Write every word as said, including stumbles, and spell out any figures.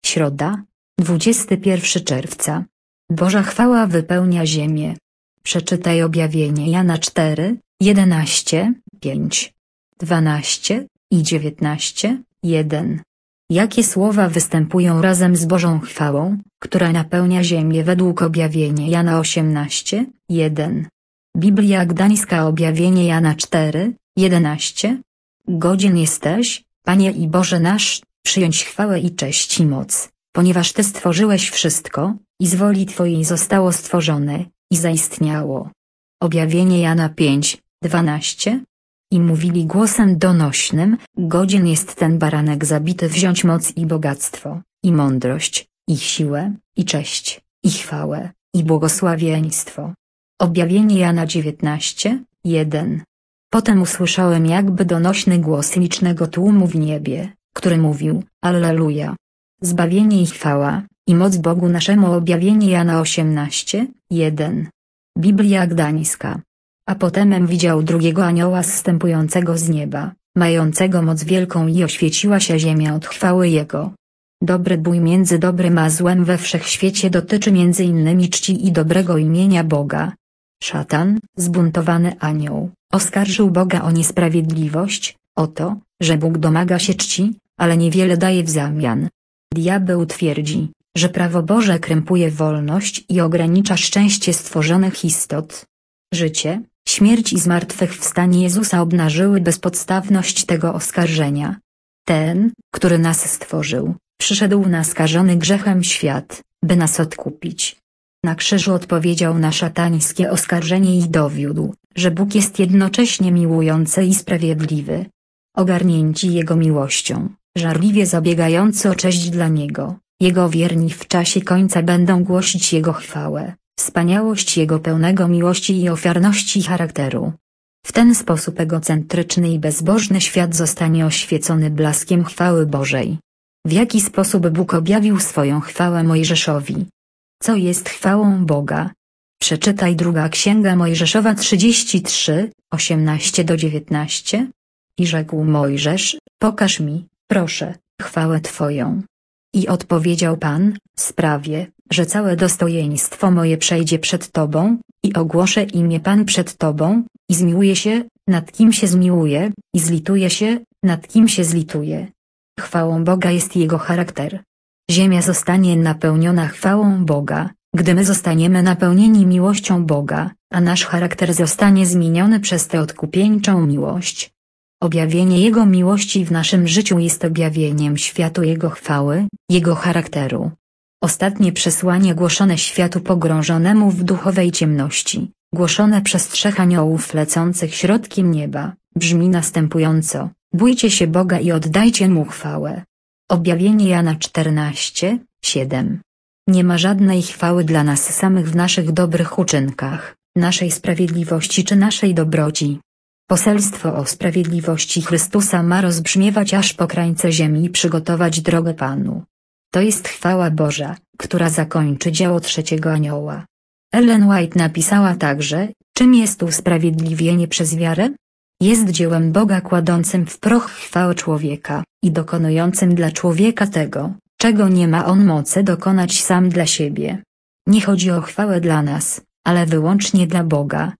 Środa, dwudziestego pierwszego czerwca. Boża chwała wypełnia ziemię. Przeczytaj objawienie Jana cztery, jedenaście, pięć, dwanaście i dziewiętnaście, jeden. Jakie słowa występują razem z Bożą chwałą, która napełnia ziemię według objawienia Jana osiemnaście, jeden. Biblia Gdańska objawienie Jana cztery, jedenaście. Godzien jesteś, Panie i Boże nasz, przyjąć chwałę i cześć i moc, ponieważ Ty stworzyłeś wszystko, i z woli Twojej zostało stworzone, i zaistniało. Objawienie Jana pięć, dwanaście. I mówili głosem donośnym, godzien jest ten baranek zabity wziąć moc i bogactwo, i mądrość, i siłę, i cześć, i chwałę, i błogosławieństwo. Objawienie Jana dziewiętnaście, jeden. Potem usłyszałem jakby donośny głos licznego tłumu w niebie, który mówił, Alleluja. Zbawienie i chwała, i moc Bogu naszemu. Objawienie Jana osiemnaście, jeden. Biblia Gdańska. A potemem widział drugiego anioła zstępującego z nieba, mającego moc wielką, i oświeciła się ziemia od chwały Jego. Dobry bój między dobrym a złem we wszechświecie dotyczy między innymi czci i dobrego imienia Boga. Szatan, zbuntowany anioł, oskarżył Boga o niesprawiedliwość, o to, że Bóg domaga się czci, ale niewiele daje w zamian. Diabeł twierdzi, że prawo Boże krępuje wolność i ogranicza szczęście stworzonych istot. Życie, śmierć i zmartwychwstanie Jezusa obnażyły bezpodstawność tego oskarżenia. Ten, który nas stworzył, przyszedł na skażony grzechem świat, by nas odkupić. Na krzyżu odpowiedział na szatańskie oskarżenie i dowiódł, że Bóg jest jednocześnie miłujący i sprawiedliwy. Ogarnięci Jego miłością, żarliwie zabiegający o cześć dla Niego, Jego wierni w czasie końca będą głosić Jego chwałę, wspaniałość Jego pełnego miłości i ofiarności charakteru. W ten sposób egocentryczny i bezbożny świat zostanie oświecony blaskiem chwały Bożej. W jaki sposób Bóg objawił swoją chwałę Mojżeszowi? Co jest chwałą Boga? Przeczytaj druga Księga Mojżeszowa trzydzieści trzy, osiemnaście do dziewiętnastu. I rzekł Mojżesz, pokaż mi, proszę, chwałę Twoją. I odpowiedział Pan, sprawię, że całe dostojeństwo moje przejdzie przed Tobą, i ogłoszę imię Pan przed Tobą, i zmiłuje się, nad kim się zmiłuje, i zlituje się, nad kim się zlituje. Chwałą Boga jest Jego charakter. Ziemia zostanie napełniona chwałą Boga, gdy my zostaniemy napełnieni miłością Boga, a nasz charakter zostanie zmieniony przez tę odkupieńczą miłość. Objawienie Jego miłości w naszym życiu jest objawieniem światu Jego chwały, Jego charakteru. Ostatnie przesłanie głoszone światu pogrążonemu w duchowej ciemności, głoszone przez trzech aniołów lecących środkiem nieba, brzmi następująco: bójcie się Boga i oddajcie Mu chwałę. Objawienie Jana czternaście, siedem. Nie ma żadnej chwały dla nas samych w naszych dobrych uczynkach, naszej sprawiedliwości czy naszej dobroci. Poselstwo o sprawiedliwości Chrystusa ma rozbrzmiewać aż po krańce ziemi i przygotować drogę Panu. To jest chwała Boża, która zakończy dzieło trzeciego anioła. Ellen White napisała także, czym jest usprawiedliwienie przez wiarę? Jest dziełem Boga kładącym w proch chwałę człowieka, i dokonującym dla człowieka tego, czego nie ma on mocy dokonać sam dla siebie. Nie chodzi o chwałę dla nas, ale wyłącznie dla Boga,